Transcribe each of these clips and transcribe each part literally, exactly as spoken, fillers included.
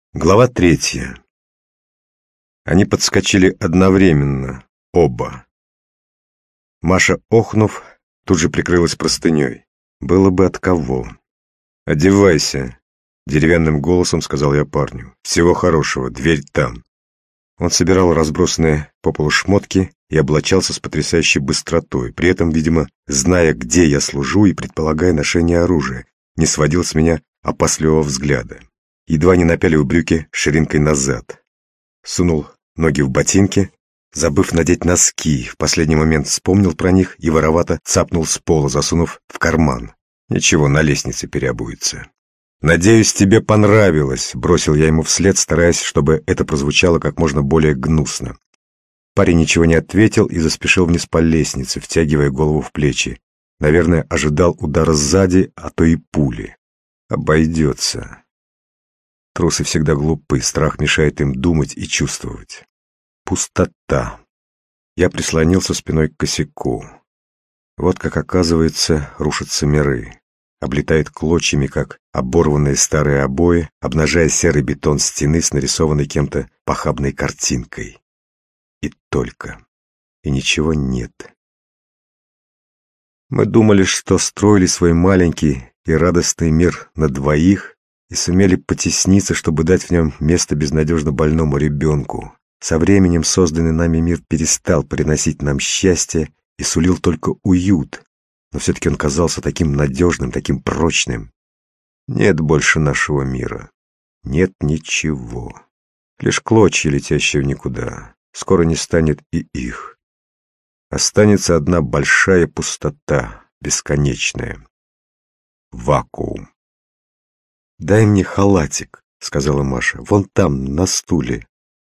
Глава третья. Они подскочили одновременно, оба. Маша, охнув, тут же прикрылась простыней. Было бы от кого. «Одевайся», — деревянным голосом сказал я парню. «Всего хорошего, дверь там». Он собирал разбросанные по полу шмотки и облачался с потрясающей быстротой, при этом, видимо, зная, где я служу и предполагая ношение оружия, не сводил с меня опасливого взгляда. Едва не напялив брюки ширинкой назад. Сунул ноги в ботинки, забыв надеть носки, в последний момент вспомнил про них и воровато цапнул с пола, засунув в карман. Ничего, на лестнице переобуется. «Надеюсь, тебе понравилось», — бросил я ему вслед, стараясь, чтобы это прозвучало как можно более гнусно. Парень ничего не ответил и заспешил вниз по лестнице, втягивая голову в плечи. Наверное, ожидал удара сзади, а то и пули. Обойдется. Трусы всегда глупы, страх мешает им думать и чувствовать. Пустота. Я прислонился спиной к косяку. Вот как, оказывается, рушатся миры. Облетает клочьями, как оборванные старые обои, обнажая серый бетон стены с нарисованной кем-то похабной картинкой. И только. И ничего нет. Мы думали, что строили свой маленький и радостный мир на двоих, и сумели потесниться, чтобы дать в нем место безнадежно больному ребенку. Со временем созданный нами мир перестал приносить нам счастье и сулил только уют, но все-таки он казался таким надежным, таким прочным. Нет больше нашего мира. Нет ничего. Лишь клочья, летящие в никуда. Скоро не станет и их. Останется одна большая пустота, бесконечная. Вакуум. «Дай мне халатик», — сказала Маша. «Вон там, на стуле».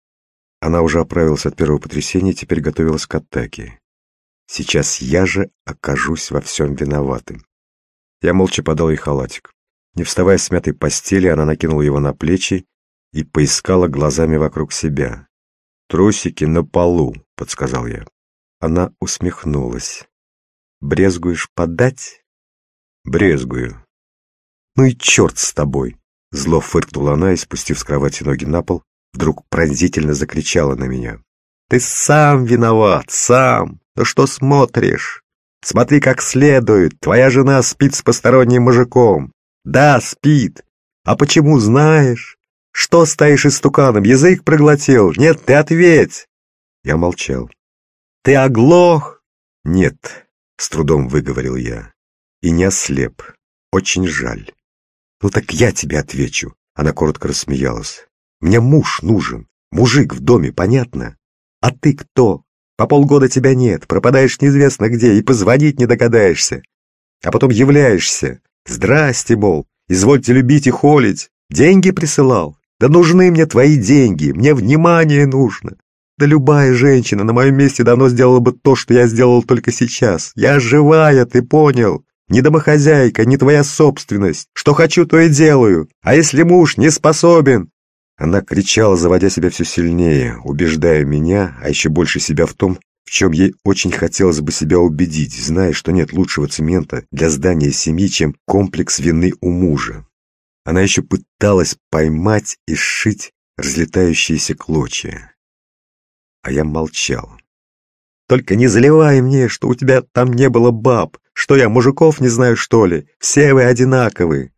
Она уже оправилась от первого потрясения и теперь готовилась к атаке. Сейчас я же окажусь во всем виноватым. Я молча подал ей халатик. Не вставая с мятой постели, она накинула его на плечи и поискала глазами вокруг себя. «Трусики на полу», — подсказал я. Она усмехнулась. «Брезгуешь подать?» «Брезгую». «Ну и черт с тобой!» Зло фыркнула она и, спустив с кровати ноги на пол, вдруг пронзительно закричала на меня. «Ты сам виноват, сам! Ну что смотришь? Смотри как следует, твоя жена спит с посторонним мужиком. Да, спит. А почему, знаешь? Что стоишь истуканом, язык проглотил? Нет, ты ответь!» Я молчал. «Ты оглох?» «Нет», — с трудом выговорил я. «И не ослеп. Очень жаль». «Ну так я тебе отвечу», — она коротко рассмеялась. «Мне муж нужен, мужик в доме, понятно? А ты кто? По полгода тебя нет, пропадаешь неизвестно где и позвонить не догадаешься. А потом являешься. Здрасте, мол, извольте любить и холить. Деньги присылал? Да нужны мне твои деньги, мне внимание нужно. Да любая женщина на моем месте давно сделала бы то, что я сделал только сейчас. Я живая, ты понял? Не домохозяйка, не твоя собственность. Что хочу, то и делаю. А если муж не способен?» Она кричала, заводя себя все сильнее, убеждая меня, а еще больше себя в том, в чем ей очень хотелось бы себя убедить, зная, что нет лучшего цемента для здания семьи, чем комплекс вины у мужа. Она еще пыталась поймать и сшить разлетающиеся клочья. А я молчал. «Только не заливай мне, что у тебя там не было баб. Что я, мужиков не знаю, что ли? Все вы одинаковы».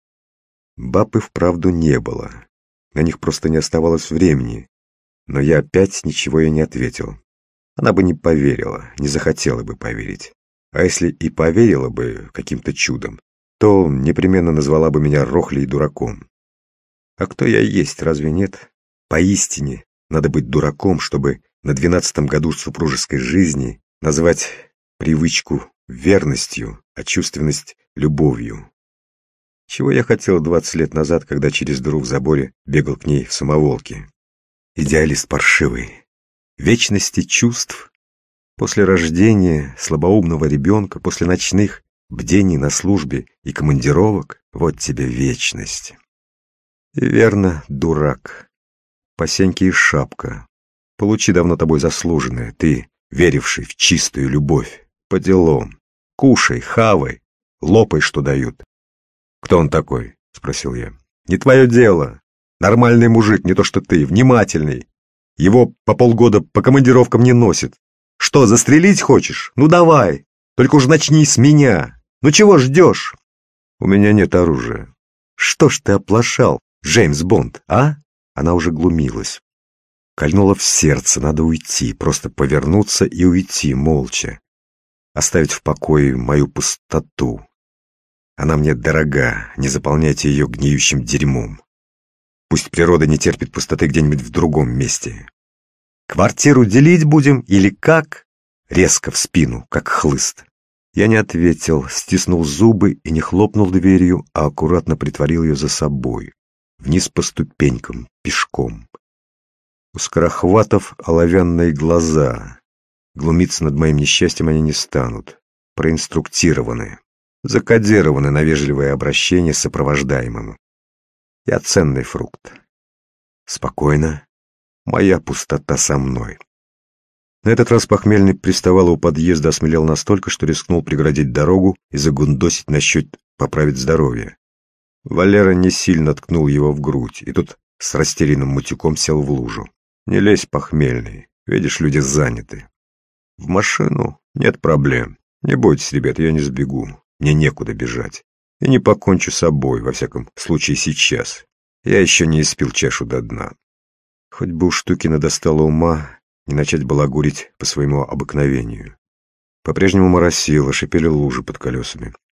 Баб и вправду не было. На них просто не оставалось времени. Но я опять ничего ей не ответил. Она бы не поверила, не захотела бы поверить. А если и поверила бы каким-то чудом, то непременно назвала бы меня рохлей и дураком. А кто я есть, разве нет? Поистине надо быть дураком, чтобы на двенадцатом году супружеской жизни назвать привычку верностью, а чувственность любовью. Чего я хотел двадцать лет назад, когда через дыру в заборе бегал к ней в самоволке? Идеалист паршивый. Вечности чувств. После рождения слабоумного ребенка, после ночных бдений на службе и командировок, вот тебе вечность. И верно, дурак. По сеньке и шапка. Получи давно тобой заслуженное, ты, веривший в чистую любовь. По делам. Кушай, хавай, лопай, что дают. «Кто он такой?» — спросил я. «Не твое дело. Нормальный мужик, не то что ты, внимательный. Его по полгода по командировкам не носит. Что, застрелить хочешь? Ну давай, только уж начни с меня. Ну чего ждешь? У меня нет оружия. Что ж ты оплошал, Джеймс Бонд, а? Она уже глумилась. Кольнула в сердце, надо уйти, просто повернуться и уйти молча. Оставить в покое мою пустоту. Она мне дорога, не заполняйте ее гниющим дерьмом. Пусть природа не терпит пустоты где-нибудь в другом месте. Квартиру делить будем или как? Резко в спину, как хлыст. Я не ответил, стиснул зубы и не хлопнул дверью, а аккуратно притворил ее за собой. Вниз по ступенькам, пешком. У скорохватов оловянные глаза. Глумиться над моим несчастьем они не станут. Проинструктированы. Закодированы на вежливое обращение с сопровождаемым. Я ценный фрукт. Спокойно. Моя пустота со мной. На этот раз похмельный приставал у подъезда, осмелел настолько, что рискнул преградить дорогу и загундосить насчет поправить здоровье. Валера не сильно ткнул его в грудь, и тут с растерянным мутюком сел в лужу. «Не лезь, похмельный, видишь, люди заняты. В машину нет проблем. Не бойтесь, ребят, я не сбегу, мне некуда бежать. И не покончу с собой, во всяком случае сейчас. Я еще не испил чашу до дна». Хоть бы у Штукина достало ума не начать балагурить по своему обыкновению. По-прежнему моросило, шипели лужи под колесами.